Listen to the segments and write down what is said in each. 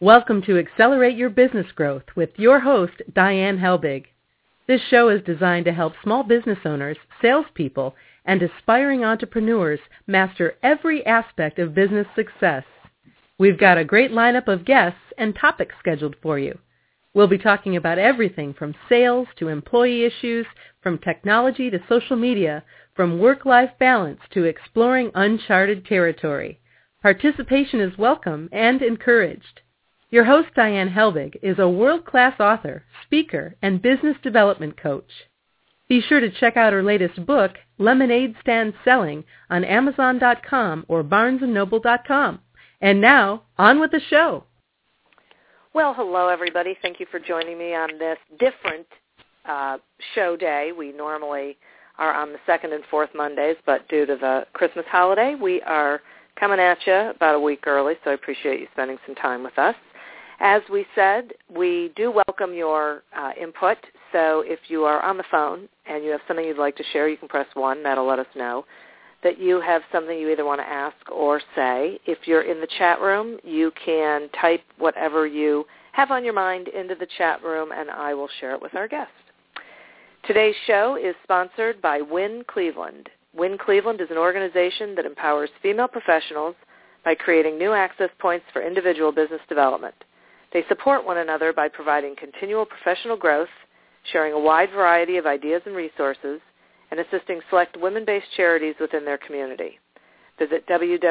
Welcome to Accelerate Your Business Growth with your host, Diane Helbig. This show is designed to help small business owners, salespeople, and aspiring entrepreneurs master every aspect of business success. We've got a great lineup of guests and topics scheduled for you. We'll be talking about everything from sales to employee issues, from technology to social media, from work-life balance to exploring uncharted territory. Participation is welcome and encouraged. Your host, Diane Helbig, is a world-class author, speaker, and business development coach. Be sure to check out her latest book, Lemonade Stand Selling, on Amazon.com or BarnesandNoble.com. And now, on with the show. Well, hello, everybody. Thank you for joining me on this different show day. We normally are on the second and fourth Mondays, but due to the Christmas holiday, we are coming at you about a week early, so I appreciate you spending some time with us. As we said, we do welcome your input, so if you are on the phone and you have something you'd like to share, you can press 1. That'll let us know that you have something you either want to ask or say. If you're in the chat room, you can type whatever you have on your mind into the chat room, and I will share it with our guest. Today's show is sponsored by Win Cleveland. Win Cleveland is an organization that empowers female professionals by creating new access points for individual business development. They support one another by providing continual professional growth, sharing a wide variety of ideas and resources, and assisting select women-based charities within their community. Visit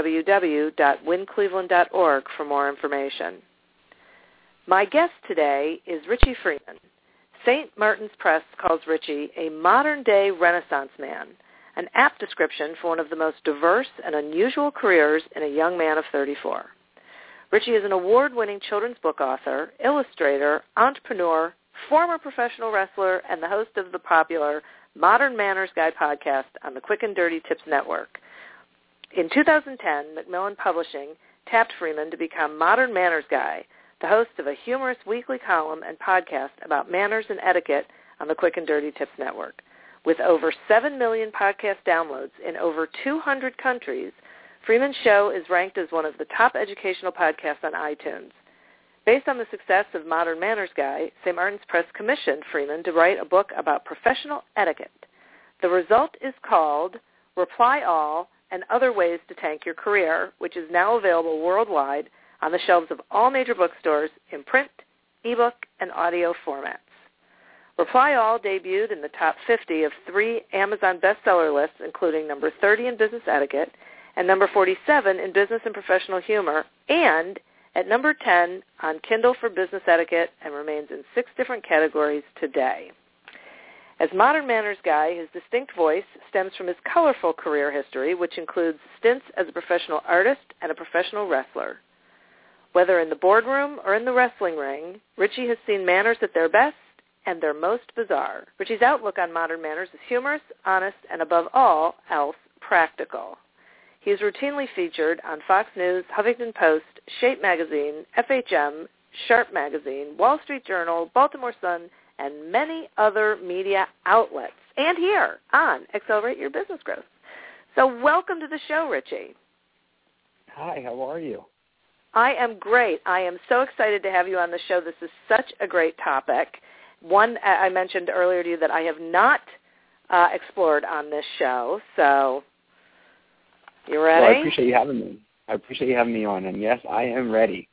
www.wincleveland.org for more information. My guest today is Richie Freeman. St. Martin's Press calls Richie a modern-day Renaissance man, an apt description for one of the most diverse and unusual careers in a young man of 34. Richie is an award-winning children's book author, illustrator, entrepreneur, former professional wrestler, and the host of the popular Modern Manners Guy podcast on the Quick and Dirty Tips Network. In 2010, Macmillan Publishing tapped Freeman to become Modern Manners Guy, the host of a humorous weekly column and podcast about manners and etiquette on the Quick and Dirty Tips Network. With over 7 million podcast downloads in over 200 countries, Freeman's show is ranked as one of the top educational podcasts on iTunes. Based on the success of Modern Manners Guy, St. Martin's Press commissioned Freeman to write a book about professional etiquette. The result is called Reply All and Other Ways to Tank Your Career, which is now available worldwide on the shelves of all major bookstores in print, ebook, and audio formats. Reply All debuted in the top 50 of 3 Amazon bestseller lists, including number 30 in business etiquette and number 47 in business and professional humor, and at number 10 on Kindle for business etiquette, and remains in 6 different categories today. As Modern Manners Guy, his distinct voice stems from his colorful career history, which includes stints as a professional artist and a professional wrestler. Whether in the boardroom or in the wrestling ring, Richie has seen manners at their best and their most bizarre. Richie's outlook on modern manners is humorous, honest, and above all else, practical. He is routinely featured on Fox News, Huffington Post, Shape Magazine, FHM, Sharp Magazine, Wall Street Journal, Baltimore Sun, and many other media outlets. And here on Accelerate Your Business Growth. So welcome to the show, Richie. Hi, how are you? I am great. I am so excited to have you on the show. This is such a great topic. One I mentioned earlier to you that I have not explored on this show, so you ready? Well, I appreciate you having me. I appreciate you having me on, and yes, I am ready.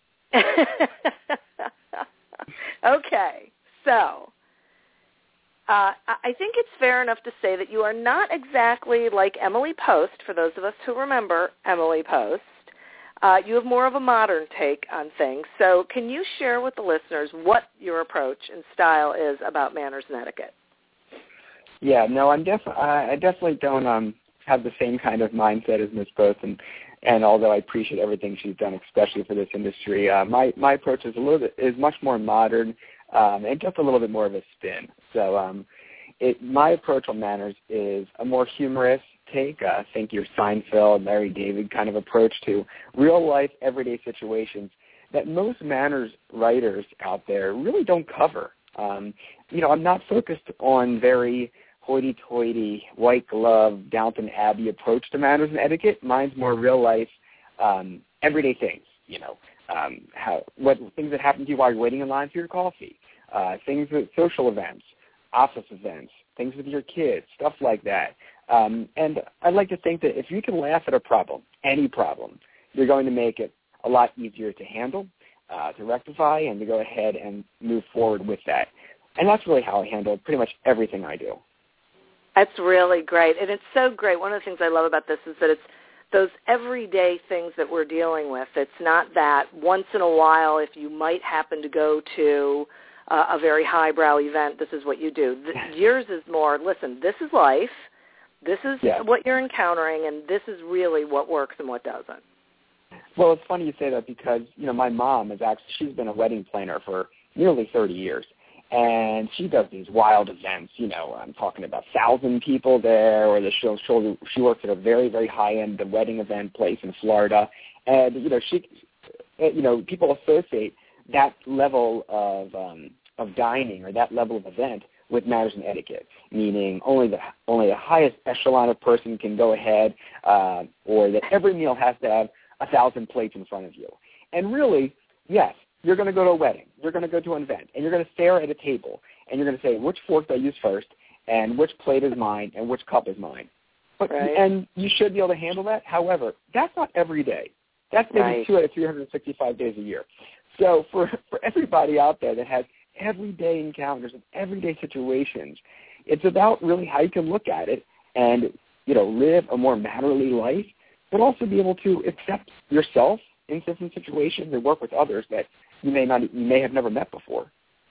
Okay, so I think it's fair enough to say that you are not exactly like Emily Post, for those of us who remember Emily Post. You have more of a modern take on things. So can you share with the listeners what your approach and style is about manners and etiquette? Yeah, no, I definitely don't have the same kind of mindset as Ms. Post, and although I appreciate everything she's done, especially for this industry, my approach is much more modern and just a little bit more of a spin. So my approach on manners is a more humorous take, think your Seinfeld, Larry David kind of approach to real-life, everyday situations that most manners writers out there really don't cover. I'm not focused on very hoity-toity, white glove, Downton Abbey approach to manners and etiquette. Mine's more real-life, everyday things, what things that happen to you while you're waiting in line for your coffee, things with social events, office events, things with your kids, stuff like that. And I'd like to think that if you can laugh at a problem, any problem, you're going to make it a lot easier to handle, to rectify, and to go ahead and move forward with that. And that's really how I handle pretty much everything I do. That's really great. And it's so great. One of the things I love about this is that it's those everyday things that we're dealing with. It's not that once in a while, if you might happen to go to a very highbrow event, this is what you do. Yours is more, listen, this is life. This is what you're encountering, and this is really what works and what doesn't. Well, it's funny you say that because, my mom she's been a wedding planner for nearly 30 years. And she does these wild events, I'm talking about 1,000 people there, or she works at a very, very high-end wedding event place in Florida. And, people associate that level of dining or that level of event with manners and etiquette, meaning only the highest echelon of person can go ahead, or that every meal has to have 1,000 plates in front of you. And really, yes, you're going to go to a wedding, you're going to go to an event, and you're going to stare at a table, and you're going to say, which fork do I use first, and which plate is mine, and which cup is mine. And you should be able to handle that. However, that's not every day. That's maybe 2 out of 365 days a year. So for everybody out there that has everyday encounters and everyday situations, it's about really how you can look at it and, live a more mannerly life, but also be able to accept yourself in different situations and work with others that you may have never met before.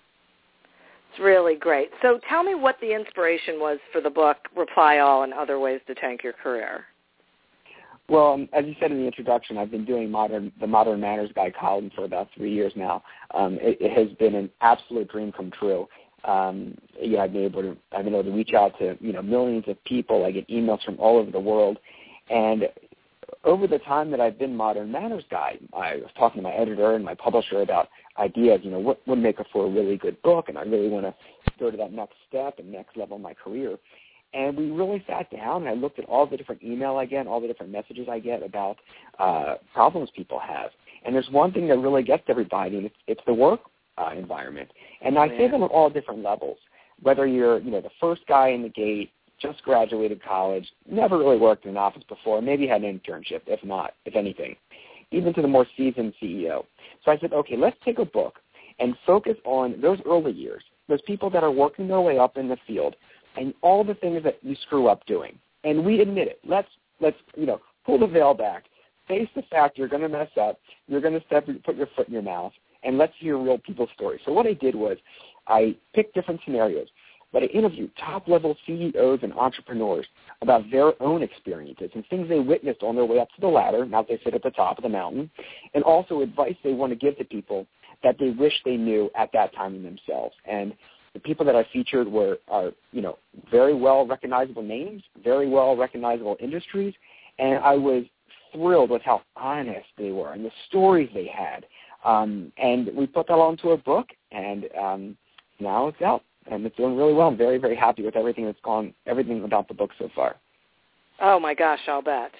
It's really great. So tell me what the inspiration was for the book, Reply All and Other Ways to Tank Your Career. Well, as you said in the introduction, I've been doing the Modern Manners Guide column for about 3 years now. It has been an absolute dream come true. I've been able to reach out to millions of people. I get emails from all over the world, and over the time that I've been Modern Manners Guide, I was talking to my editor and my publisher about ideas, what would make for a really good book, and I really want to go to that next step and next level in my career. And we really sat down, and I looked at all the different email I get, all the different messages I get about problems people have. And there's one thing that really gets everybody, and it's the work environment. And I say them at all different levels, whether you're the first guy in the gate, just graduated college, never really worked in an office before, maybe had an internship, if anything, even to the more seasoned CEO. So I said, okay, let's take a book and focus on those early years, those people that are working their way up in the field, and all the things that you screw up doing. And we admit it. Let's pull the veil back, face the fact you're going to mess up, you're going to put your foot in your mouth, and let's hear real people's stories. So what I did was I picked different scenarios, but I interviewed top-level CEOs and entrepreneurs about their own experiences and things they witnessed on their way up to the ladder, now they sit at the top of the mountain, and also advice they want to give to people that they wish they knew at that time in themselves. And the people that I featured are very well-recognizable names, very well-recognizable industries, and I was thrilled with how honest they were and the stories they had. And we put that all into a book, and now it's out. And it's doing really well. I'm very, very happy with everything about the book so far. Oh, my gosh, I'll bet.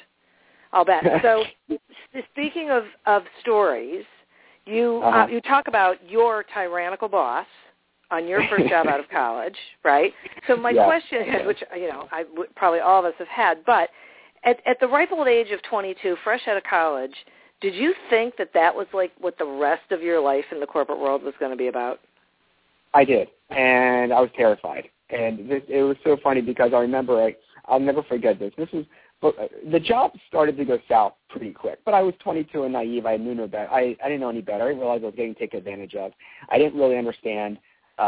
So speaking of stories, you talk about your tyrannical boss on your first job out of college, right? So my question is, which, probably all of us have had, but at the ripe old age of 22, fresh out of college, did you think that was like what the rest of your life in the corporate world was going to be about? I did, and I was terrified. And it was so funny because I remember, I'll never forget this. The job started to go south pretty quick, but I was 22 and naive. I knew no better. I didn't know any better. I didn't realize I was getting taken advantage of. I didn't really understand.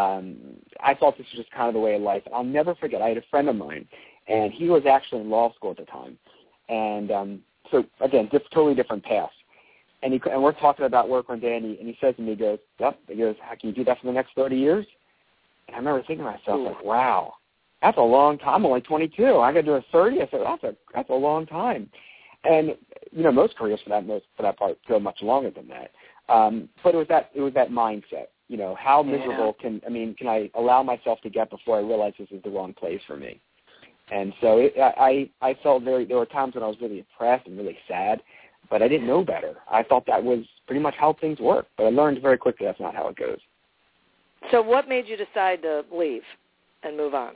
I thought this was just kind of the way of life. I'll never forget, I had a friend of mine, and he was actually in law school at the time. And so, again, totally different paths. And we're talking about work one day, and he says to me, he goes, how can you do that for the next 30 years? And I remember thinking to myself, like, wow, that's a long time. I'm only 22. I got to do a 30. I said, that's a long time. And, most careers for that part go much longer than that. But it was that mindset. How miserable can I allow myself to get before I realize this is the wrong place for me? And so I felt there were times when I was really depressed and really sad. but I didn't know better. I thought that was pretty much how things work, but I learned very quickly that's not how it goes. So what made you decide to leave and move on?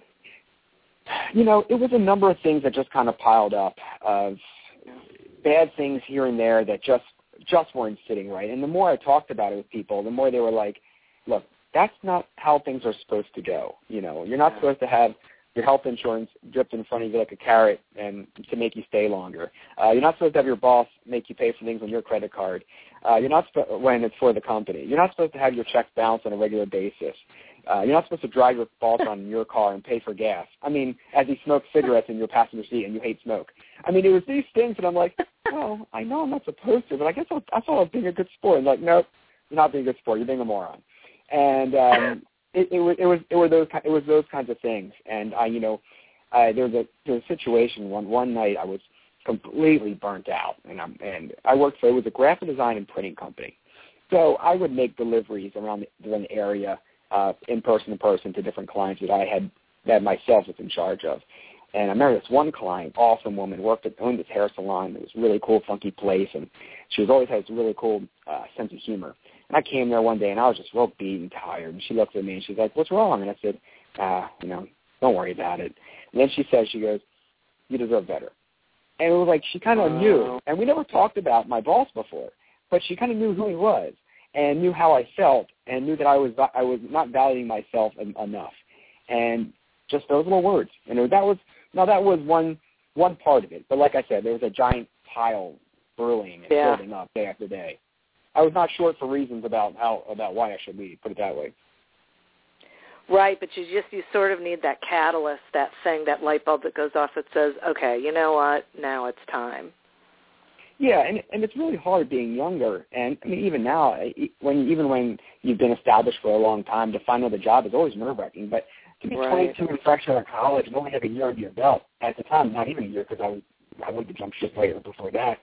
It was a number of things that just kind of piled up of bad things here and there that just weren't sitting right. And the more I talked about it with people, the more they were like, look, that's not how things are supposed to go. You're not supposed to have your health insurance dripped in front of you like a carrot and to make you stay longer. You're not supposed to have your boss make you pay for things on your credit card. You're not when it's for the company. You're not supposed to have your checks bounced on a regular basis. You're not supposed to drive your boss on your car and pay for gas. I mean, as he smokes cigarettes in your passenger seat and you hate smoke. I mean, it was these things that I'm like, well, I know I'm not supposed to, but I guess I thought I was being a good sport. And like, nope, you're not being a good sport. You're being a moron. And it was those kinds of things. And there was a situation one night I was completely burnt out, and I worked for, it was a graphic design and printing company. So I would make deliveries around the area, in person to different clients that myself was in charge of. And I remember this one client, awesome woman, owned this hair salon. It was a really cool, funky place, and she always had this really cool sense of humor. And I came there one day, and I was just real beat and tired. And she looked at me, and she's like, "What's wrong?" And I said, "Don't worry about it." And then she goes, "You deserve better." And it was like she kind of knew. And we never talked about my boss before, but she kind of knew who he was and knew how I felt and knew that I was not valuing myself enough. And just those little words. And that was one part of it. But like I said, there was a giant pile brewing and building up day after day. I was not short for reasons about why I should leave, put it that way. Right, but you sort of need that catalyst, that thing, that light bulb that goes off that says, okay, you know what, now it's time. Yeah, and it's really hard being younger. And I mean, even now, when you've been established for a long time, to find another job is always nerve-wracking. But to be 22 and fresh out of college and only have a year under your belt, at the time, not even a year, because I went to jump ship later before that.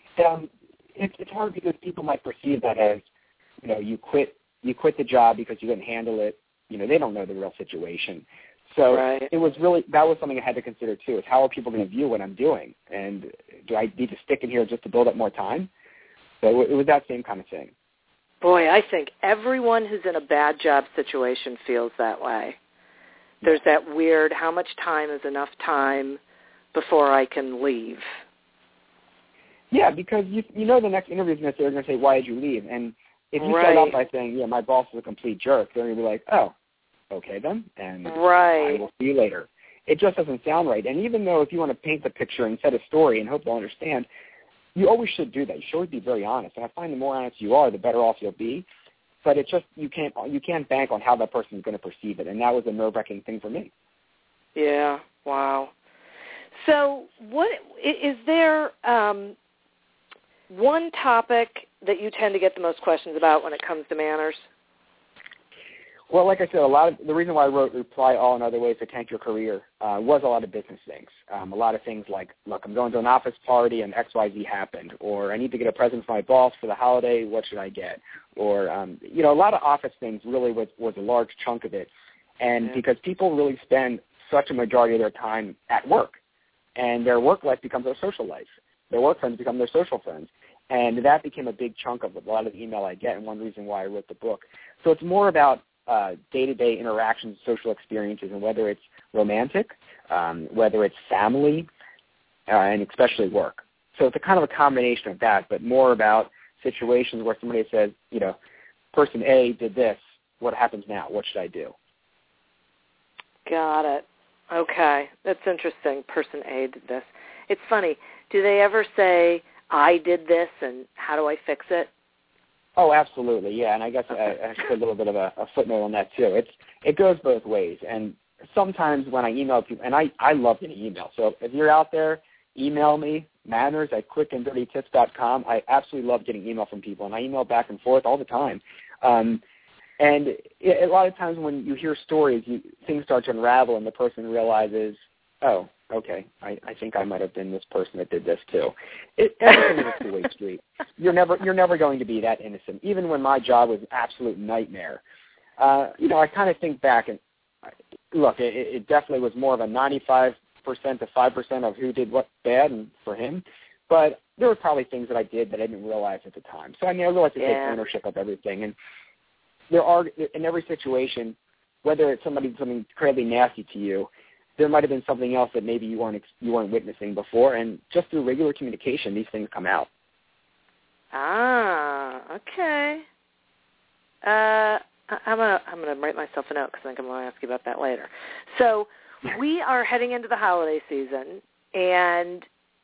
It's hard because people might perceive that as, you quit the job because you couldn't handle it. They don't know the real situation. So it was that was something I had to consider too, is how are people going to view what I'm doing? And do I need to stick in here just to build up more time? So it was that same kind of thing. Boy, I think everyone who's in a bad job situation feels that way. There's that weird, how much time is enough time before I can leave? Yeah, because the next interview is going to say, they're going to say, why did you leave? And if you start off by saying, my boss is a complete jerk, they're going to be like, oh, okay then, and I will see you later. It just doesn't sound right. And even though if you want to paint the picture and set a story and hope they'll understand, you always should do that. You should always be very honest. And I find the more honest you are, the better off you'll be. But it's just you can't bank on how that person is going to perceive it, and that was a nerve-wracking thing for me. Yeah. Wow. So, what is there? One topic that you tend to get the most questions about when it comes to manners? Well, like I said, the reason why I wrote Reply All and Other Ways to Tank Your Career was a lot of business things. A lot of things like, look, I'm going to an office party and XYZ happened, or I need to get a present for my boss for the holiday, what should I get? Or, a lot of office things really was a large chunk of it. And because people really spend such a majority of their time at work, and their work life becomes their social life. Their work friends become their social friends. And that became a big chunk of a lot of the email I get, and one reason why I wrote the book. So it's more about day-to-day interactions, social experiences, and whether it's romantic, whether it's family, and especially work. So it's a kind of a combination of that, but more about situations where somebody says, person A did this, what happens now? What should I do? Got it. Okay. That's interesting. Person A did this. It's funny. Do they ever say, I did this, and how do I fix it? Oh, absolutely, yeah, and I guess I should put a little bit of a footnote on that, too. It goes both ways, and sometimes when I email people, and I love getting emails, so if you're out there, email me, manners@quickanddirtytips.com. I absolutely love getting email from people, and I email back and forth all the time. And a lot of times when you hear stories, things start to unravel, and the person realizes, oh, okay, I think I might have been this person that did this too. Everything is a two-way street. You're never going to be that innocent. Even when my job was an absolute nightmare, I kind of think back and look, it definitely was more of a 95% to 5% of who did what bad and for him. But there were probably things that I did that I didn't realize at the time. So, I realized to take ownership of everything. And there are, in every situation, whether it's something incredibly nasty to you, there might have been something else that maybe you weren't witnessing before. And just through regular communication, these things come out. Ah, okay. I'm gonna write myself a note because I think I'm going to ask you about that later. So we are heading into the holiday season, and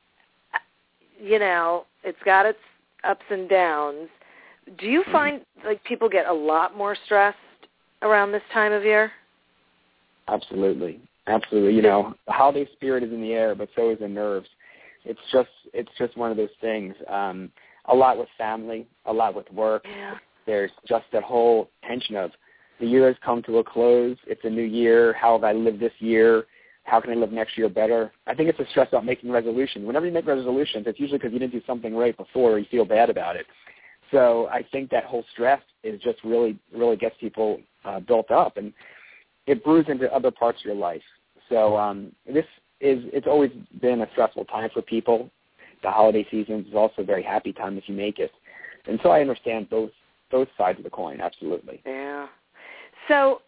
it's got its ups and downs. Do you find like people get a lot more stressed around this time of year? Absolutely. The holiday spirit is in the air, but so is the nerves. It's just one of those things. A lot with family, a lot with work. Yeah. There's just that whole tension of the year has come to a close. It's a new year. How have I lived this year? How can I live next year better? I think it's a stress about making resolutions. Whenever you make resolutions, it's usually because you didn't do something right before or you feel bad about it. So I think that whole stress is just really gets people built up, and it brews into other parts of your life. So it's always been a stressful time for people. The holiday season is also a very happy time if you make it. And so I understand both sides of the coin, absolutely. Yeah. So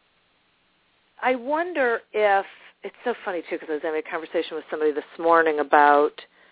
I wonder if, it's so funny, too, because I was having a conversation with somebody this morning about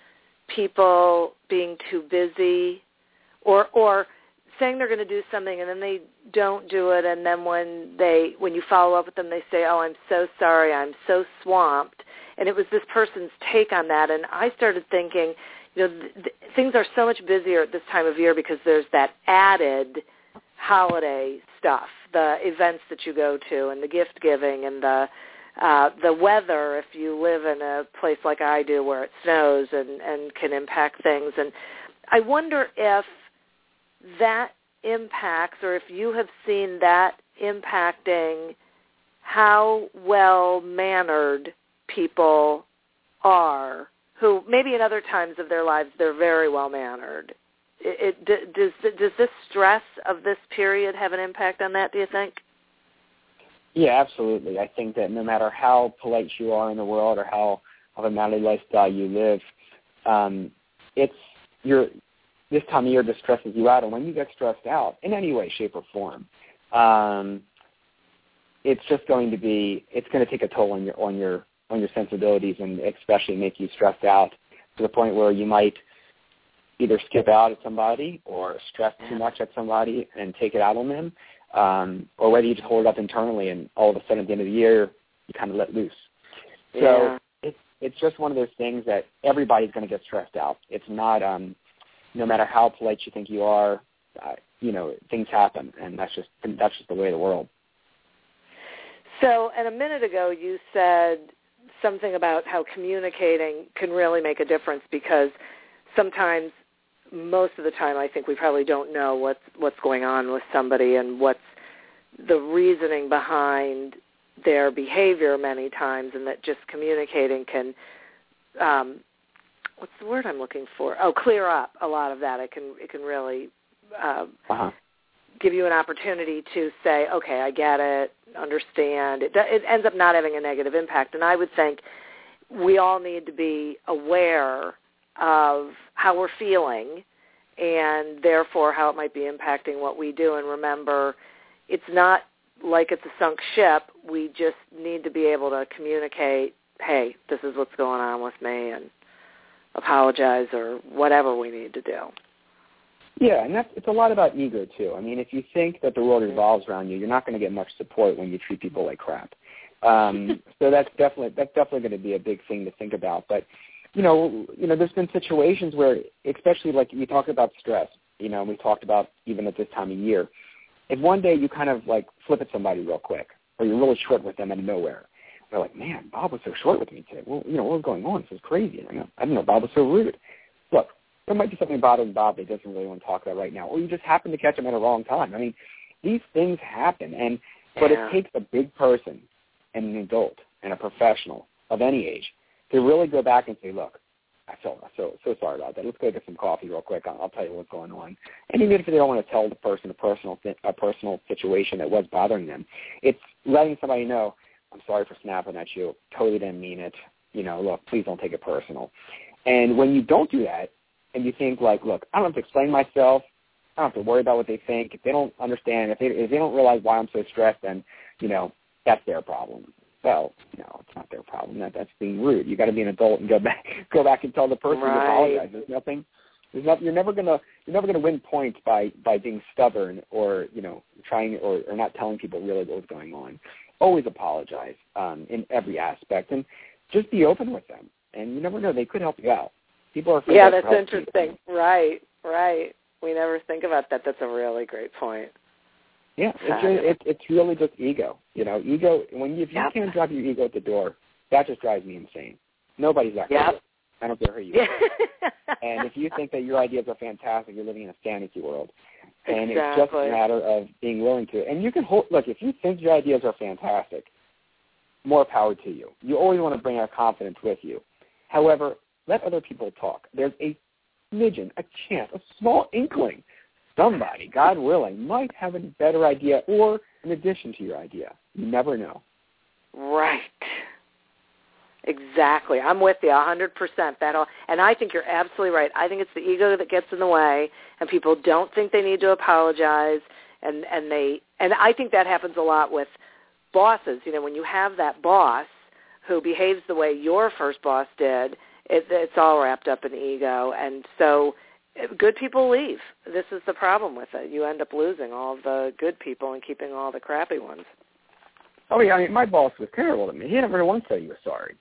people being too busy or saying they're going to do something and then they don't do it, and then when you follow up with them, they say, oh, I'm so sorry, I'm so swamped. And it was this person's take on that, and I started thinking, things are so much busier at this time of year because there's that added holiday stuff, the events that you go to and the gift giving and the weather, if you live in a place like I do where it snows and can impact things. And I wonder if that impacts, or if you have seen that impacting how well-mannered people are, who maybe in other times of their lives they're very well-mannered. Does this stress of this period have an impact on that, do you think? Yeah, absolutely. I think that no matter how polite you are in the world or how of a manly lifestyle you live, this time of year just stresses you out. And when you get stressed out in any way, shape, or form, it's going to take a toll on your sensibilities, and especially make you stressed out to the point where you might either skip out at somebody or stress too much at somebody and take it out on them, or whether you just hold it up internally and all of a sudden at the end of the year you kind of let loose. Yeah. So it's just one of those things that everybody's going to get stressed out. It's not no matter how polite you think you are, things happen, and that's just the way of the world. So, and a minute ago you said something about how communicating can really make a difference, because sometimes, most of the time, I think we probably don't know what's going on with somebody and what's the reasoning behind their behavior many times, and that just communicating can, what's the word I'm looking for? Oh, clear up a lot of that. It can really give you an opportunity to say, okay, I get it, understand. It ends up not having a negative impact. And I would think we all need to be aware of how we're feeling and therefore how it might be impacting what we do. And remember, it's not like it's a sunk ship. We just need to be able to communicate, hey, this is what's going on with me, and apologize or whatever we need to do. Yeah, and it's a lot about ego, too. I mean, if you think that the world revolves around you, you're not going to get much support when you treat people like crap. So that's definitely going to be a big thing to think about. But, there's been situations where, especially like we talked about stress, we talked about even at this time of year, if one day you kind of like flip at somebody real quick, or you're really short with them out of nowhere, they're like, man, Bob was so short with me today. Well, what was going on? This is crazy. I didn't know Bob was so rude. Look, there might be something bothering Bob that he doesn't really want to talk about right now, or you just happen to catch him at a wrong time. I mean, these things happen, but it takes a big person and an adult and a professional of any age to really go back and say, look, I feel so sorry about that. Let's go get some coffee real quick. I'll tell you what's going on. And even if they don't want to tell the person a personal situation that was bothering them, it's letting somebody know, I'm sorry for snapping at you. Totally didn't mean it. Look, please don't take it personal. And when you don't do that, and you think like, look, I don't have to explain myself, I don't have to worry about what they think. If they don't understand, if they don't realize why I'm so stressed, then, that's their problem. Well, no, it's not their problem. That's being rude. You got to be an adult and go back and tell the person Right. you apologize. There's nothing. You're never gonna win points by being stubborn or trying or not telling people really what was going on. Always apologize in every aspect, and just be open with them. And you never know, they could help you out. People are afraid. Yeah, that's people. interesting. Right. We never think about that. That's a really great point. Yeah, it's really just ego. Ego. If you can't drop your ego at the door, that just drives me insane. Nobody's that good. I don't care who you are. And if you think that your ideas are fantastic, you're living in a fantasy world. And It's just a matter of being willing to. And you can look, if you think your ideas are fantastic, more power to you. You always want to bring our confidence with you. However, let other people talk. There's a smidgen, a chance, a small inkling. Somebody, God willing, might have a better idea or an addition to your idea. You never know. Right. Exactly. I'm with you 100%. And I think you're absolutely right. I think it's the ego that gets in the way, and people don't think they need to apologize, and I think that happens a lot with bosses. When you have that boss who behaves the way your first boss did, it's all wrapped up in ego, and so good people leave. This is the problem with it. You end up losing all the good people and keeping all the crappy ones. Oh, yeah. My boss was terrible to me. He never once said he was sorry.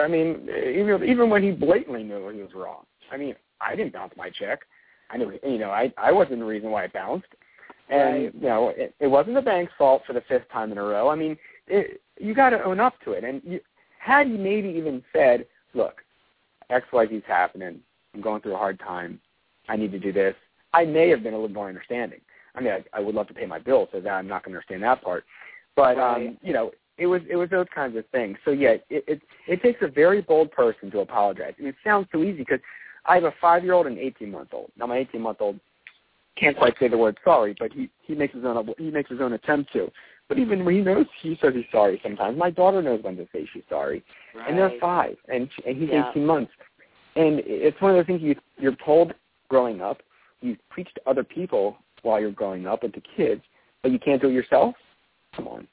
Even when he blatantly knew he was wrong. I didn't bounce my check. I knew, I wasn't the reason why it bounced. And, right. It wasn't the bank's fault for the 5th time in a row. You got to own up to it. And had he maybe even said, look, XYZ's happening. I'm going through a hard time. I need to do this. I may have been a little more understanding. I would love to pay my bills, so that I'm not going to understand that part. But, right. It was those kinds of things. So, yeah, it takes a very bold person to apologize. And it sounds so easy because I have a 5-year-old and an 18-month-old. Now, my 18-month-old can't quite say the word sorry, but he makes his own attempt to. But even when he says he's sorry sometimes. My daughter knows when to say she's sorry. Right. And they're 5, and he's 18 months. And it's one of those things you're told growing up. You preach to other people while you're growing up and to kids, but you can't do it yourself? Come on.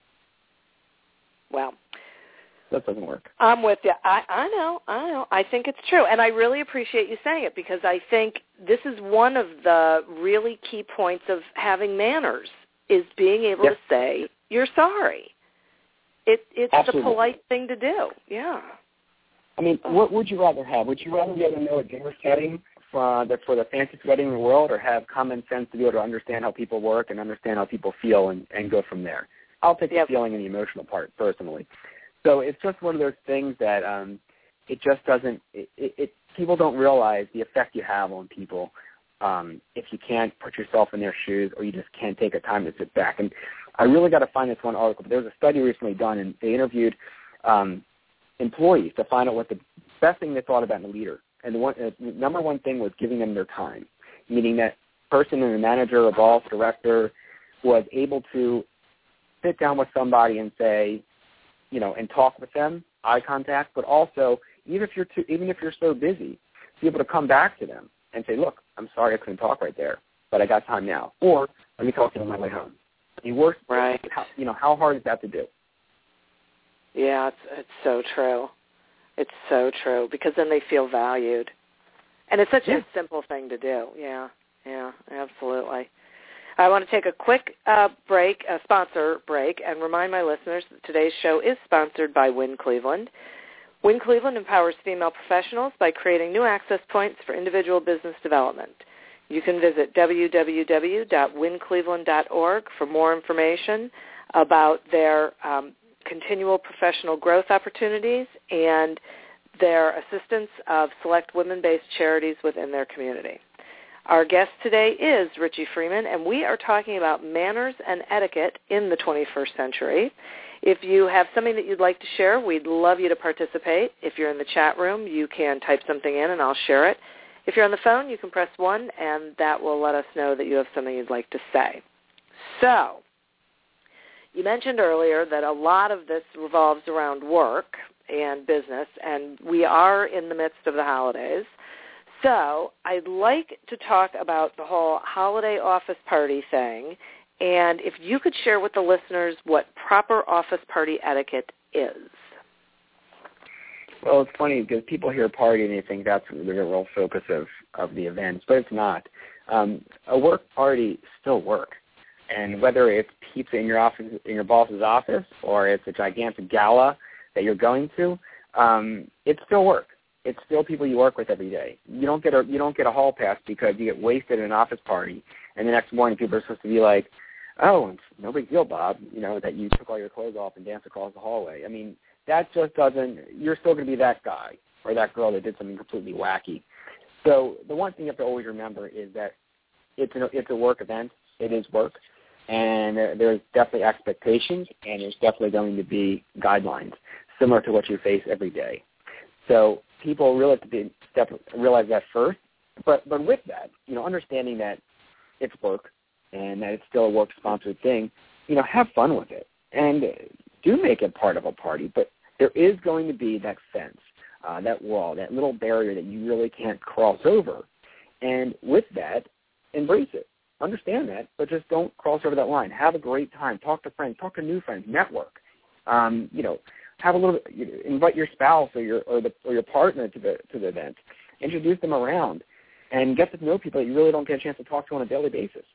Well, that doesn't work. I'm with you. I know. I think it's true. And I really appreciate you saying it because I think this is one of the really key points of having manners is being able to say you're sorry. It's Absolutely. the polite thing to do. Yeah. What would you rather have? Would you rather be able to know a dinner setting for the fanciest wedding in the world or have common sense to be able to understand how people work and understand how people feel and go from there? I'll take the feeling and the emotional part personally. So it's just one of those things that it just doesn't people don't realize the effect you have on people if you can't put yourself in their shoes or you just can't take a time to sit back. And I really got to find this one article. But there was a study recently done, and they interviewed employees to find out what the best thing they thought about in a leader. And the number one thing was giving them their time, meaning that person and the manager, a boss, director was able to sit down with somebody and say, and talk with them, eye contact, but also even if you're so busy, be able to come back to them and say, look, I'm sorry I couldn't talk right there, but I got time now. Or let me talk to them on my way home. Right. How hard is that to do? Yeah, it's so true. It's so true because then they feel valued. And it's such a simple thing to do. Yeah, absolutely. I want to take a quick break, a sponsor break, and remind my listeners that today's show is sponsored by Win Cleveland. Win Cleveland empowers female professionals by creating new access points for individual business development. You can visit www.wincleveland.org for more information about their continual professional growth opportunities and their assistance of select women-based charities within their community. Our guest today is Richie Freeman, and we are talking about manners and etiquette in the 21st century. If you have something that you'd like to share, we'd love you to participate. If you're in the chat room, you can type something in, and I'll share it. If you're on the phone, you can press 1, and that will let us know that you have something you'd like to say. So, you mentioned earlier that a lot of this revolves around work, and business, and we are in the midst of the holidays. So I'd like to talk about the whole holiday office party thing, and if you could share with the listeners what proper office party etiquette is. Well, it's funny because people hear party and they think that's the real focus of the events, but it's not. A work party is still work, and whether it's pizza in your office, in your boss's office, or it's a gigantic gala that you're going to, it's still work. It's still people you work with every day. You don't get a hall pass because you get wasted at an office party, and the next morning people are supposed to be like, "Oh, it's no big deal, Bob. You know that you took all your clothes off and danced across the hallway." I mean, that just doesn't. You're still going to be that guy or that girl that did something completely wacky. So the one thing you have to always remember is that it's a work event. It is work, and there's definitely expectations, and there's definitely going to be guidelines similar to what you face every day. So people really have to realize that first. But with that, understanding that it's work and that it's still a work-sponsored thing, have fun with it. And do make it part of a party. But there is going to be that fence, that wall, that little barrier that you really can't cross over. And with that, embrace it. Understand that, but just don't cross over that line. Have a great time. Talk to friends. Talk to new friends. Network. Have a little bit, invite your spouse or your partner to the event. Introduce them around, and get to know people that you really don't get a chance to talk to on a daily basis.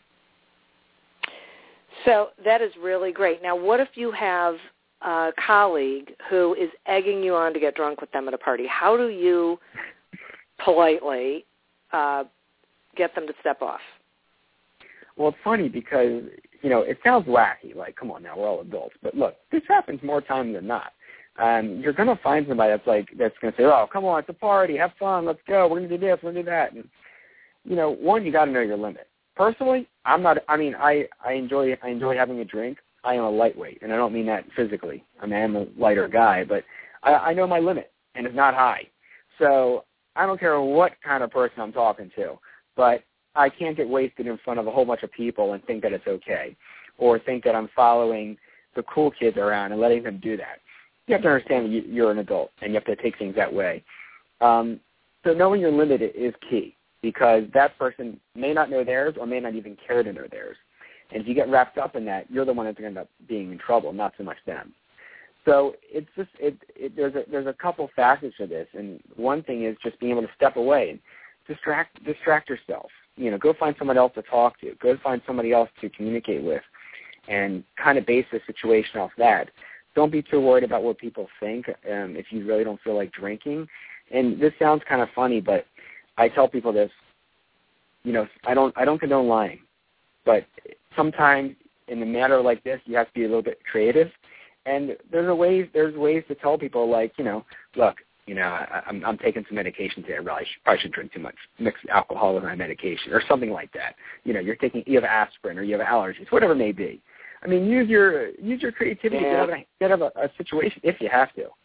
So that is really great. Now, what if you have a colleague who is egging you on to get drunk with them at a party? How do you politely get them to step off? Well, it's funny because, it sounds wacky, like, come on now, we're all adults. But look, this happens more times than not. You're going to find somebody that's going to say, oh, come on, it's a party, have fun, let's go, we're going to do this, we're going to do that. And, one, you got to know your limit. Personally, I enjoy having a drink. I am a lightweight, and I don't mean that physically. I am a lighter guy, but I know my limit, and it's not high. So I don't care what kind of person I'm talking to, but I can't get wasted in front of a whole bunch of people and think that it's okay, or think that I'm following the cool kids around and letting them do that. You have to understand that you're an adult, and you have to take things that way. So knowing your limit is key, because that person may not know theirs or may not even care to know theirs. And if you get wrapped up in that, you're the one that's going to end up being in trouble, not so much them. So it's just there's a couple facets to this, and one thing is just being able to step away and distract yourself. Go find someone else to talk to. Go find somebody else to communicate with, and kind of base the situation off that. Don't be too worried about what people think if you really don't feel like drinking. And this sounds kind of funny, but I tell people this. I don't condone lying, but sometimes in a matter like this, you have to be a little bit creative. And there's ways to tell people, like, look, I'm taking some medication today. I probably should drink too much, mix alcohol with my medication, or something like that. You have aspirin or you have allergies, whatever it may be. I mean, use your creativity to get out of a situation if you have to.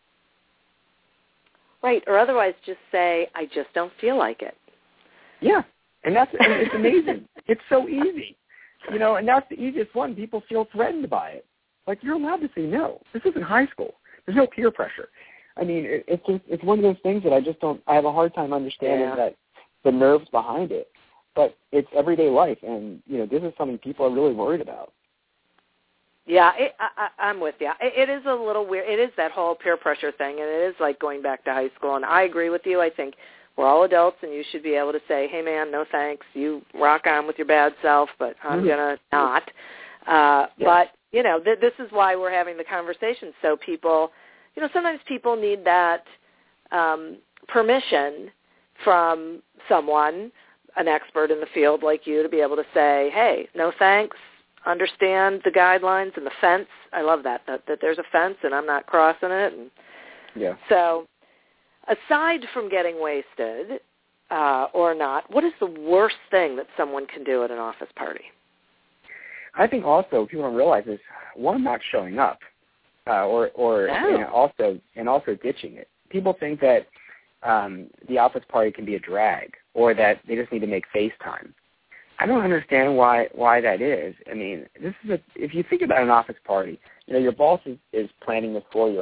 Right, or otherwise just say, I just don't feel like it. Yeah, and it's amazing. It's so easy, and that's the easiest one. People feel threatened by it. Like, you're allowed to say no. This isn't high school. There's no peer pressure. I mean, it's one of those things that I have a hard time understanding that the nerves behind it. But it's everyday life, and, this is something people are really worried about. Yeah, I'm with you. It is a little weird. It is that whole peer pressure thing, and it is like going back to high school. And I agree with you. I think we're all adults, and you should be able to say, hey, man, no thanks. You rock on with your bad self, but I'm going to not. But, this is why we're having the conversation. So people, sometimes people need that permission from someone, an expert in the field like you, to be able to say, hey, no thanks. Understand the guidelines and the fence. I love that there's a fence and I'm not crossing it. And so aside from getting wasted or not, what is the worst thing that someone can do at an office party? I think also people don't realize is, one, not showing up or also ditching it. People think that the office party can be a drag or that they just need to make FaceTime. I don't understand why that is. I mean, if you think about an office party, your boss is planning this for you, and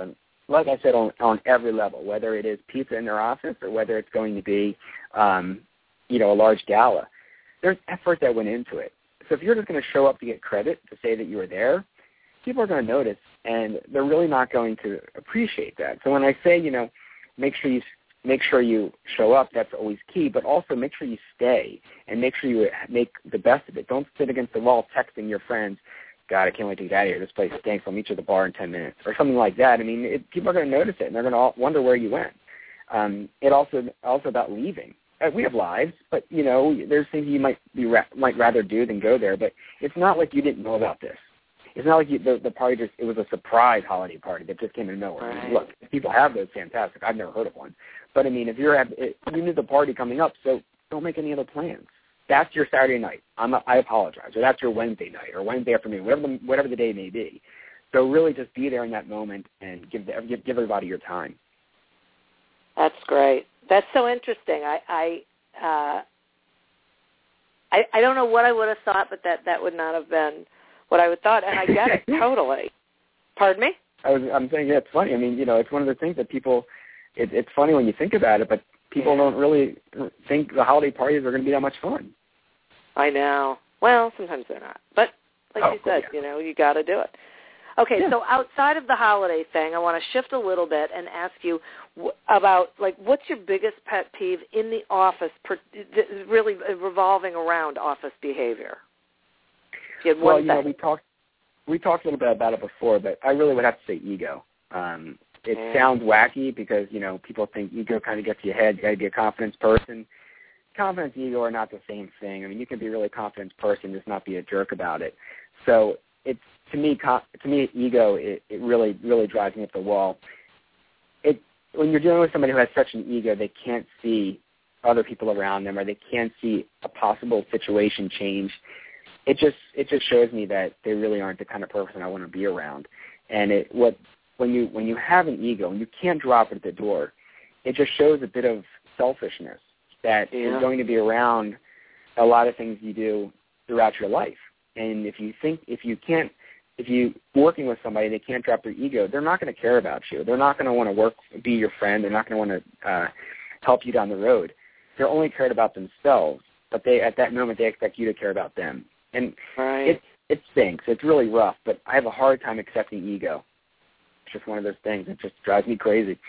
like I said, on every level, whether it is pizza in their office or whether it's going to be, a large gala. There's effort that went into it. So if you're just going to show up to get credit, to say that you were there, people are going to notice, and they're really not going to appreciate that. So when I say, make sure you show up, that's always key, but also make sure you stay and make sure you make the best of it. Don't sit against the wall texting your friends, God, I can't wait to get out of here. This place stinks. I'll meet you at the bar in 10 minutes or something like that. I mean, people are going to notice it, and they're going to wonder where you went. It also about leaving. We have lives, but, there's things you might rather do than go there, but it's not like you didn't know about this. It's not like the party it was a surprise holiday party that just came out of nowhere. Right. I mean, look, if people have those, fantastic. I've never heard of one. But, I mean, if you knew the party coming up, so don't make any other plans. That's your Saturday night. I apologize. Or that's your Wednesday night or Wednesday afternoon, whatever the day may be. So really just be there in that moment and give everybody your time. That's great. That's so interesting. I don't know what I would have thought, but that would not have been what I would thought, and I get it totally. Pardon me? I'm saying, yeah, it's funny. I mean, it's one of the things that people. It's funny when you think about it, but people don't really think the holiday parties are going to be that much fun. I know. Well, sometimes they're not, but like you said, yeah. You got to do it. Okay, yeah. So outside of the holiday thing, I want to shift a little bit and ask you about, what's your biggest pet peeve in the office, really revolving around office behavior? If you had one thing. we talked a little bit about it before, but I really would have to say ego. It sounds wacky because, people think ego kind of gets you ahead. You got to be a confidence person. Confidence and ego are not the same thing. I mean, you can be a really confident person, just not be a jerk about it. So it's, to me, ego, it really, really drives me up the wall. When you're dealing with somebody who has such an ego, they can't see other people around them, or they can't see a possible situation change. It just shows me that they really aren't the kind of person I want to be around. And when you have an ego and you can't drop it at the door, it just shows a bit of selfishness that is going to be around a lot of things you do throughout your life. And if you working with somebody, they can't drop their ego, they're not going to care about you. They're not going to want to be your friend. They're not going to want to help you down the road. They're only cared about themselves, but at that moment they expect you to care about them. And right. It stinks. It's really rough, but I have a hard time accepting ego. It's just one of those things. It just drives me crazy.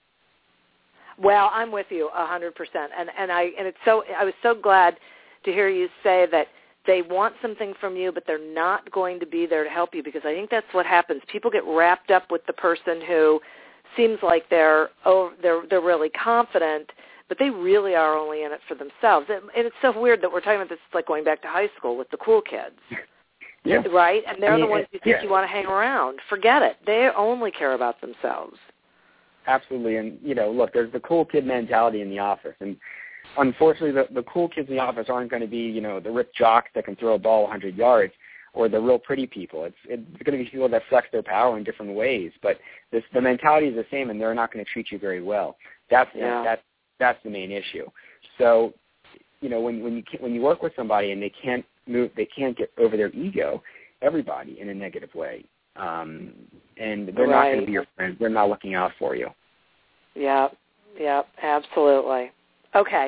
Well, I'm with you 100%, and I was so glad to hear you say that they want something from you, but they're not going to be there to help you, because I think that's what happens. People get wrapped up with the person who seems like they're really confident, but they really are only in it for themselves. And it's so weird that we're talking about this like going back to high school with the cool kids. Yeah. Right? And they're the ones you think you want to hang around. Forget it. They only care about themselves. Absolutely. And, look, there's the cool kid mentality in the office. And unfortunately, the cool kids in the office aren't going to be, the ripped jocks that can throw a ball 100 yards or the real pretty people. It's going to be people that flex their power in different ways. But the mentality is the same, and they're not going to treat you very well. That's the main issue. So, when you work with somebody and they can't get over their ego, everybody in a negative way. And they're not going to be your friends. They're not looking out for you. Yeah, absolutely. Okay.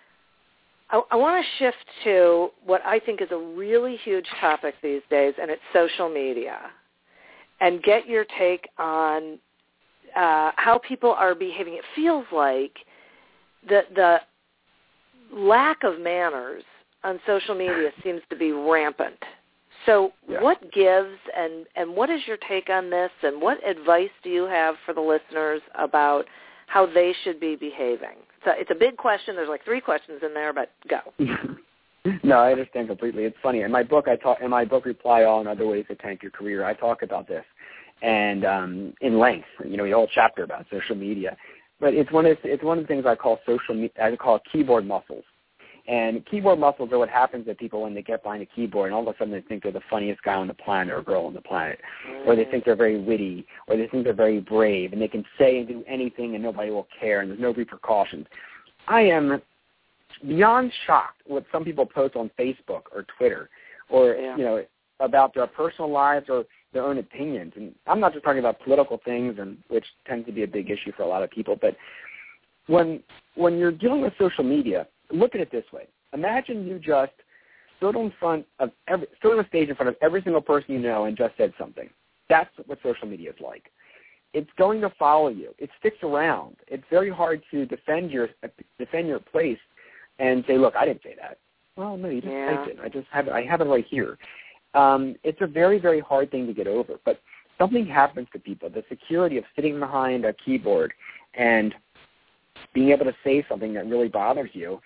I want to shift to what I think is a really huge topic these days, and it's social media, and get your take on how people are behaving. It feels like the lack of manners on social media seems to be rampant. So what gives, and what is your take on this, and what advice do you have for the listeners about how they should be behaving? So it's a big question. There's like 3 questions in there, but go. No, I understand completely. It's funny. In my book, Reply All and Other Ways to Tank Your Career, I talk about this, and in length, a whole chapter about social media. But it's one of the things I call keyboard muscles. And keyboard muscles are what happens to people when they get behind a keyboard and all of a sudden they think they're the funniest guy on the planet or girl on the planet, or they think they're very witty, or they think they're very brave, and they can say and do anything and nobody will care and there's no repercussions. I am beyond shocked what some people post on Facebook or Twitter or, about their personal lives or their own opinions. And I'm not just talking about political things, and which tends to be a big issue for a lot of people, but when you're dealing with social media, look at it this way. Imagine you just stood on a stage in front of every single person you know and just said something. That's what social media is like. It's going to follow you. It sticks around. It's very hard to defend your place and say, look, I didn't say that. Well, no, you just typed it. I have it right here. It's a very, very hard thing to get over. But something happens to people. The security of sitting behind a keyboard and being able to say something that really bothers you,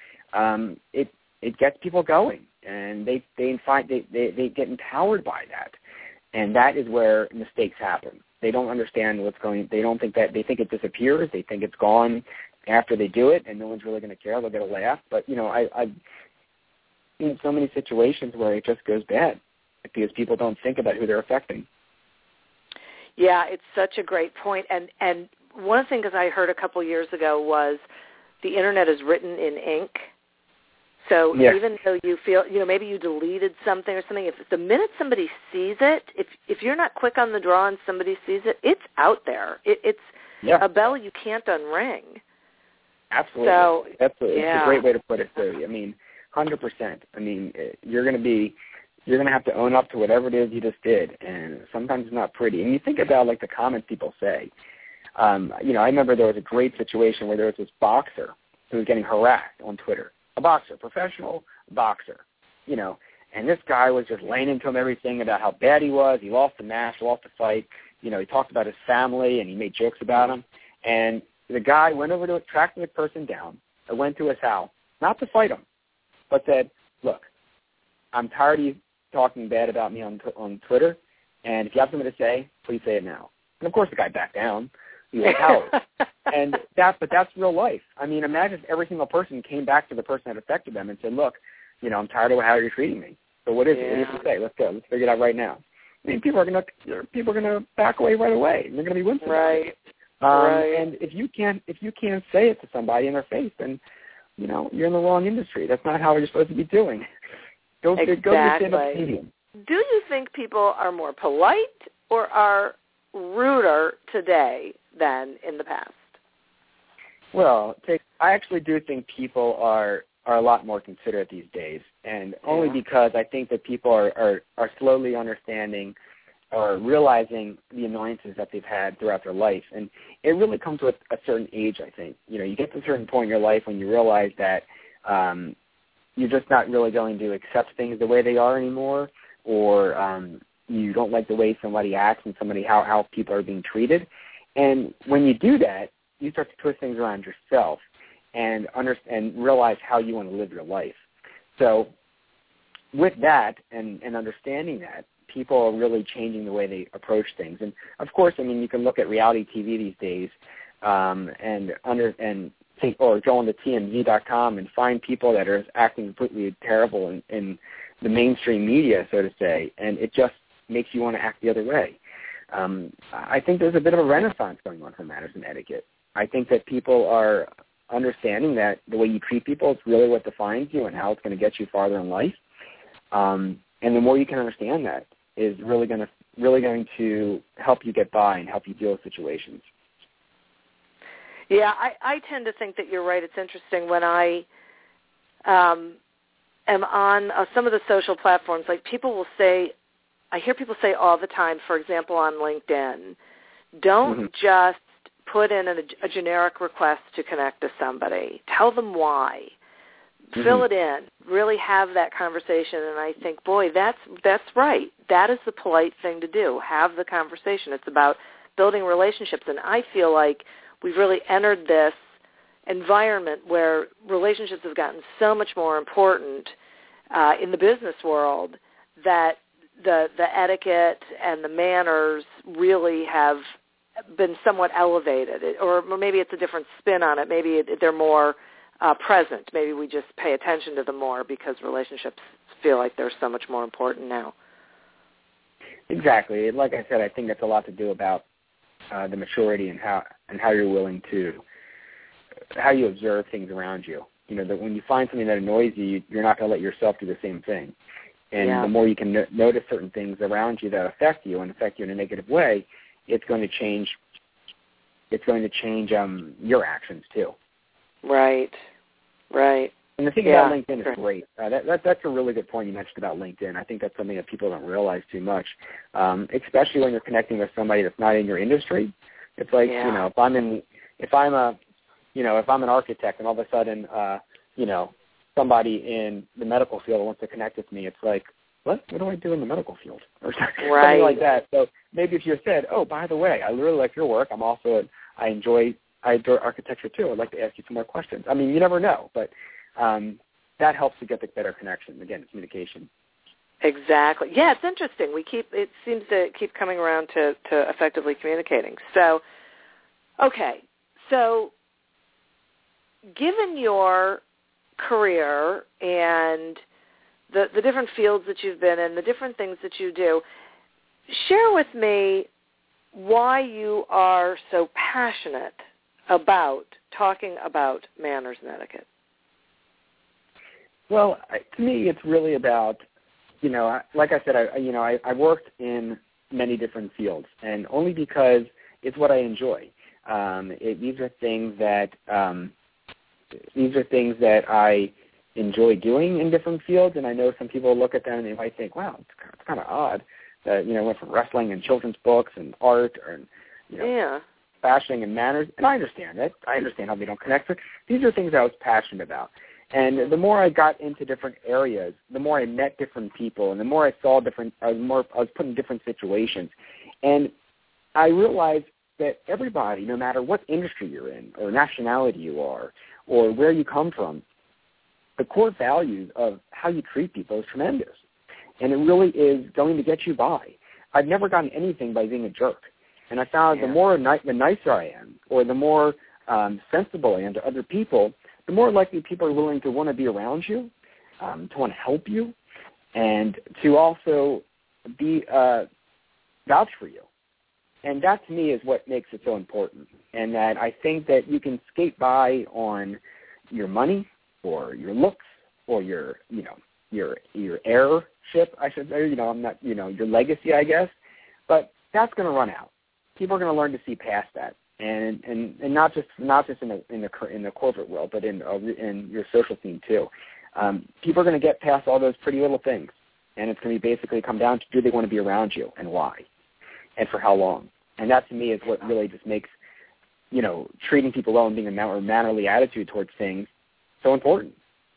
it gets people going, and they get empowered by that. And that is where mistakes happen. They don't understand what's going. They don't think that. They think it disappears. They think it's gone after they do it, and no one's really going to care. They'll get a laugh. But I've seen so many situations where it just goes bad because people don't think about who they're affecting. Yeah, it's such a great point. And one of the things I heard a couple years ago was the Internet is written in ink. So even though you feel, maybe you deleted something or something, if the minute somebody sees it, if you're not quick on the draw and somebody sees it, it's out there. It's a bell you can't unring. Absolutely. So, it's a great way to put it, too. I mean, 100%. I mean, you're going to have to own up to whatever it is you just did, and sometimes it's not pretty. And you think about, like, the comments people say. I remember there was a great situation where there was this boxer who was getting harassed on Twitter. A boxer, professional boxer, and this guy was just laying into him everything about how bad he was. He lost the match, lost the fight. He talked about his family, and he made jokes about him. And the guy went over to track the person down and went to his house, not to fight him, but said, look, I'm tired of you talking bad about me on Twitter, and if you have something to say, please say it now. And, of course, the guy backed down. He was Howard. But that's real life. I mean, imagine if every single person came back to the person that affected them and said, look, I'm tired of how you're treating me. So what is it? What do you have to say? Let's go. Let's figure it out right now. I mean, people are gonna back away right away. And they're gonna be wincing. Right. And if you can't say it to somebody in their face, then you're in the wrong industry. That's not how you're supposed to be doing. Go to the stand-up comedian. Do you think people are more polite or are ruder today than in the past? Well, I actually do think people are a lot more considerate these days, and only because I think that people are slowly understanding or realizing the annoyances that they've had throughout their life. And it really comes with a certain age, I think. You get to a certain point in your life when you realize that you're just not really going to accept things the way they are anymore, or you don't like the way somebody acts and how people are being treated. And when you do that, you start to twist things around yourself and realize how you want to live your life. So with that and understanding that, people are really changing the way they approach things. And, of course, I mean, you can look at reality TV these days or go on to TMZ.com and find people that are acting completely terrible in the mainstream media, so to say, and it just makes you want to act the other way. I think there's a bit of a renaissance going on for manners and etiquette. I think that people are understanding that the way you treat people is really what defines you and how it's going to get you farther in life. And the more you can understand that is really going to help you get by and help you deal with situations. Yeah, I tend to think that you're right. It's interesting when I am on some of the social platforms, like people will say, I hear people say all the time, for example, on LinkedIn, don't just put in a generic request to connect to somebody. Tell them why. Fill it in. Really have that conversation. And I think, boy, that's right. That is the polite thing to do. Have the conversation. It's about building relationships. And I feel like we've really entered this environment where relationships have gotten so much more important in the business world that the etiquette and the manners really have been somewhat elevated, or maybe it's a different spin on it. Maybe they're more present. Maybe we just pay attention to them more because relationships feel like they're so much more important now. Exactly. Like I said, I think that's a lot to do about the maturity and how you're willing to, how you observe things around you. That when you find something that annoys you, you're not going to let yourself do the same thing. And the more you can notice certain things around you that affect you and affect you in a negative way, it's going to change. It's going to change your actions too. Right. And the thing about LinkedIn is great. That's a really good point you mentioned about LinkedIn. I think that's something that people don't realize too much, especially when you're connecting with somebody that's not in your industry. It's like if I'm an architect and all of a sudden somebody in the medical field wants to connect with me, it's like, what do I do in the medical field? Or something like that. So maybe if you said, oh, by the way, I really like your work. I enjoy architecture too. I'd like to ask you some more questions. I mean, you never know, but that helps to get the better connection. Again, communication. Exactly. Yeah, it's interesting. It seems to keep coming around to effectively communicating. So, okay. So, given your career and the different fields that you've been in, the different things that you do, share with me why you are so passionate about talking about manners and etiquette. Well, to me, it's really about, like I said, I worked in many different fields, and only because it's what I enjoy. These are things that I enjoy doing in different fields, and I know some people look at them and they might think, wow, it's kind of odd that, went from wrestling and children's books and art and, fashion and manners, and I understand it. I understand how they don't connect, but these are things I was passionate about. And the more I got into different areas, the more I met different people, and the more I saw I was put in different situations. And I realized that everybody, no matter what industry you're in or nationality you are or where you come from, the core values of how you treat people is tremendous. And it really is going to get you by. I've never gotten anything by being a jerk. And I found the nicer I am, or the more sensible I am to other people, the more likely people are willing to want to be around you, to want to help you, and to also be vouch for you. And that, to me, is what makes it so important. And that I think that you can skate by on your money or your looks or your heirship, I should say, your legacy, I guess. But that's going to run out. People are going to learn to see past that. And not just in the corporate world, but in your social scene too. People are going to get past all those pretty little things, and it's going to basically come down to, do they want to be around you and why, and for how long. And that, to me, is what really just makes treating people well and being a mannerly attitude towards things so important.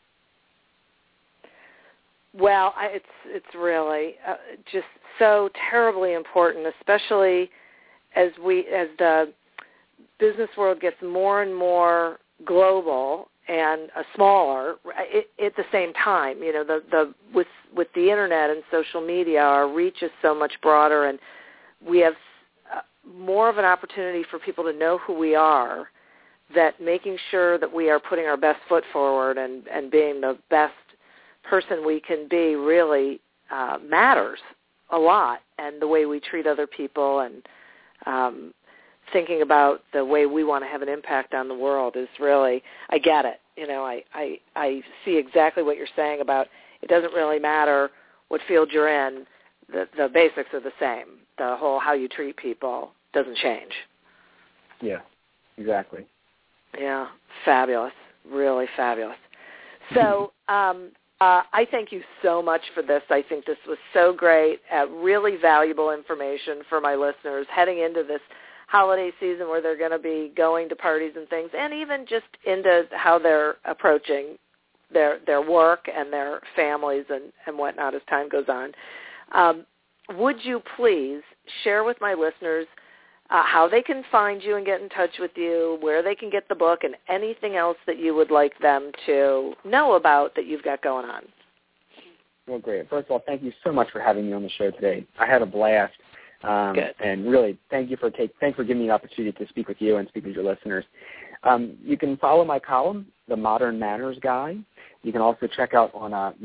Well, it's really just so terribly important, especially as the business world gets more and more global and smaller at the same time. With the internet and social media, our reach is so much broader, and we have more of an opportunity for people to know who we are, that making sure that we are putting our best foot forward and being the best person we can be really matters a lot, and the way we treat other people and thinking about the way we want to have an impact on the world is really, I get it. I see exactly what you're saying about it doesn't really matter what field you're in. The basics are the same. The whole how you treat people doesn't change. Yeah, exactly. Yeah, fabulous. Really fabulous. So I thank you so much for this. I think this was so great, really valuable information for my listeners heading into this holiday season where they're going to be going to parties and things, and even just into how they're approaching their work and their families and whatnot as time goes on. Would you please share with my listeners how they can find you and get in touch with you, where they can get the book, and anything else that you would like them to know about that you've got going on? Well, great. First of all, thank you so much for having me on the show today. I had a blast. Good. And really, thanks for giving me the opportunity to speak with you and speak with your listeners. You can follow my column, The Modern Manners Guy. You can also check out on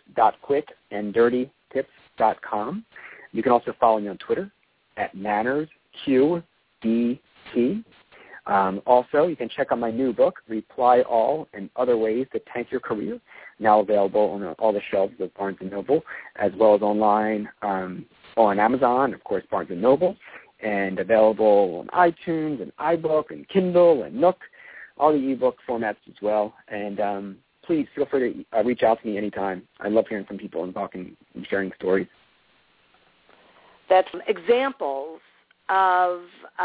manners.quickanddirtytips.com. You can also follow me on Twitter at MannersQDT. Also, you can check out my new book, Reply All and Other Ways to Tank Your Career, now available on all the shelves of Barnes & Noble, as well as online on Amazon, of course, Barnes & Noble, and available on iTunes and iBook and Kindle and Nook, all the ebook formats as well. And please feel free to reach out to me anytime. I love hearing from people and talking and sharing stories. That's examples of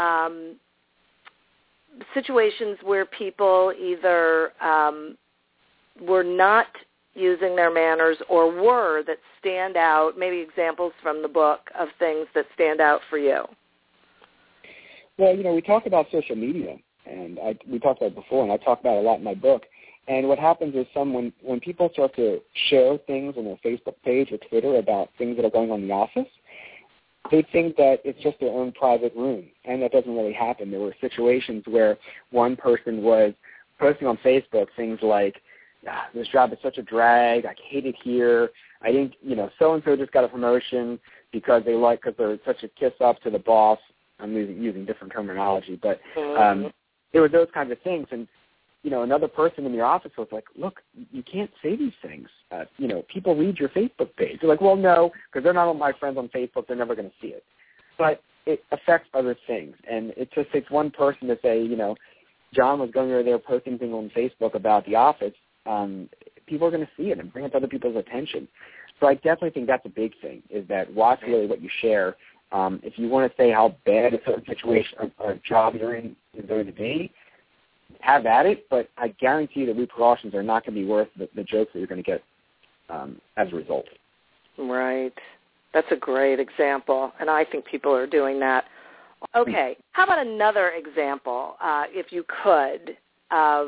situations where people either were not using their manners or were, that stand out, maybe examples from the book of things that stand out for you. Well, we talk about social media, and we talked about it before, and I talk about it a lot in my book. And what happens is when people start to share things on their Facebook page or Twitter about things that are going on in the office, they think that it's just their own private room, and that doesn't really happen. There were situations where one person was posting on Facebook things like, this job is such a drag, I hate it here, I think, so-and-so just got a promotion because they're such a kiss-up to the boss. I'm using different terminology, but there were those kinds of things. And, another person in your office was like, look, you can't say these things. People read your Facebook page. They're like, well, no, because they're not all my friends on Facebook. They're never going to see it. But it affects other things. And it just takes one person to say, John was going over there posting things on Facebook about the office. People are going to see it and bring it to other people's attention. So I definitely think that's a big thing, is that watch really what you share. If you want to say how bad a certain situation or job you're in is going to be, have at it, but I guarantee you the repercussions are not going to be worth the jokes that you're going to get as a result. Right. That's a great example, and I think people are doing that. Okay. How about another example, if you could, of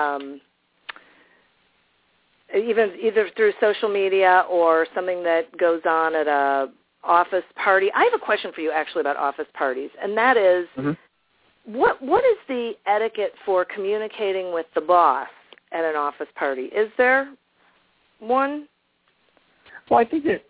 either through social media or something that goes on at a office party? I have a question for you actually about office parties, and that is, what is the etiquette for communicating with the boss at an office party? Is there one? Well, I think that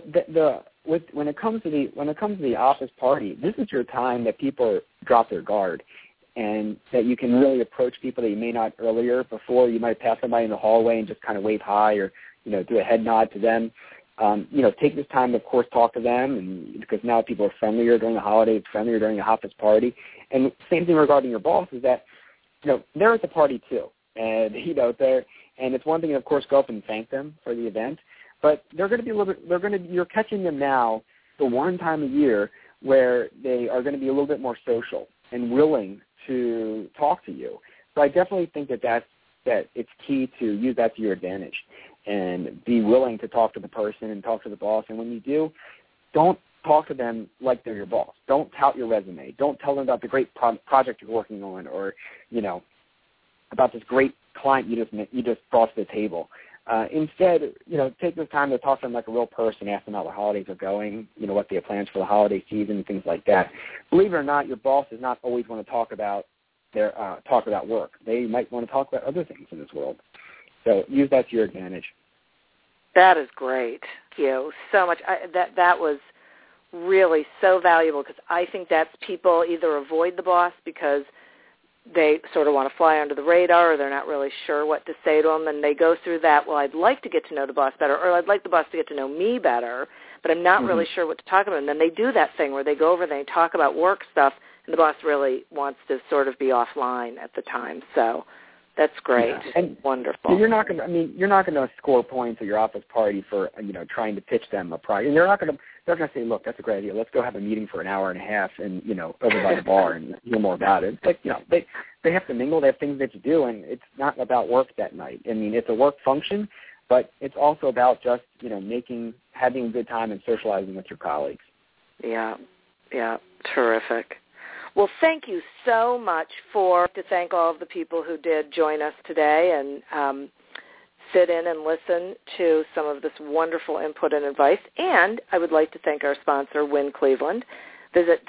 when it comes to the office party, this is your time that people drop their guard, and that you can really approach people that you may not earlier. Before, you might pass somebody in the hallway and just kind of wave hi or do a head nod to them. Take this time to, of course, talk to them, and because now people are friendlier during the holidays, friendlier during the office party. And same thing regarding your boss is that, they're at the party too, and and it's one thing to, of course, go up and thank them for the event, but they're going to be you're catching them now the one time a year where they are going to be a little bit more social and willing to talk to you. So I definitely think that it's key to use that to your advantage and be willing to talk to the person and talk to the boss. And when you do, don't talk to them like they're your boss. Don't tout your resume. Don't tell them about the great project you're working on, or about this great client you just brought to the table. Instead, take this time to talk to them like a real person. Ask them how the holidays are going. What they have plans for the holiday season and things like that. Believe it or not, your boss does not always want to talk about work. They might want to talk about other things in this world. So use that to your advantage. That is great. Thank you so much. That was really so valuable, because I think that's people either avoid the boss because they sort of want to fly under the radar, or they're not really sure what to say to them, and they go through that, well, I'd like to get to know the boss better, or I'd like the boss to get to know me better, but I'm not really sure what to talk about. And then they do that thing where they go over and they talk about work stuff, and the boss really wants to sort of be offline at the time. So that's great. Yeah. And wonderful. You're not going to score points at your office party for trying to pitch them a prize. And they're going to say, look, that's a great idea. Let's go have a meeting for an hour and a half and over by the bar and hear more about it. It's like they have to mingle. They have things that to do, and it's not about work that night. I mean, it's a work function, but it's also about just having a good time and socializing with your colleagues. Yeah, terrific. Well, thank you so much to thank all of the people who did join us today and sit in and listen to some of this wonderful input and advice. And I would like to thank our sponsor, Win Cleveland. Visit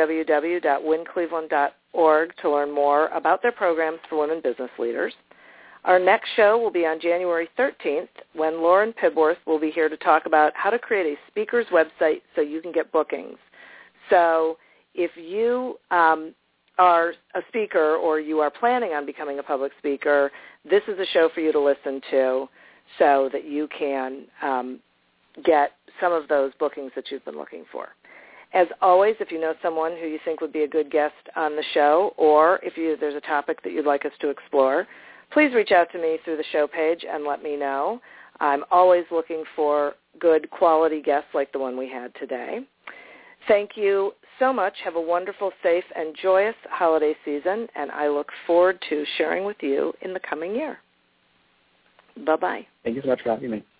www.wincleveland.org to learn more about their programs for women business leaders. Our next show will be on January 13th, when Lauren Pibworth will be here to talk about how to create a speaker's website so you can get bookings. So if you are a speaker or you are planning on becoming a public speaker, this is a show for you to listen to so that you can get some of those bookings that you've been looking for. As always, if you know someone who you think would be a good guest on the show, or if there's a topic that you'd like us to explore, please reach out to me through the show page and let me know. I'm always looking for good quality guests like the one we had today. Thank you so much. Have a wonderful, safe, and joyous holiday season, and I look forward to sharing with you in the coming year. Bye-bye. Thank you so much for having me.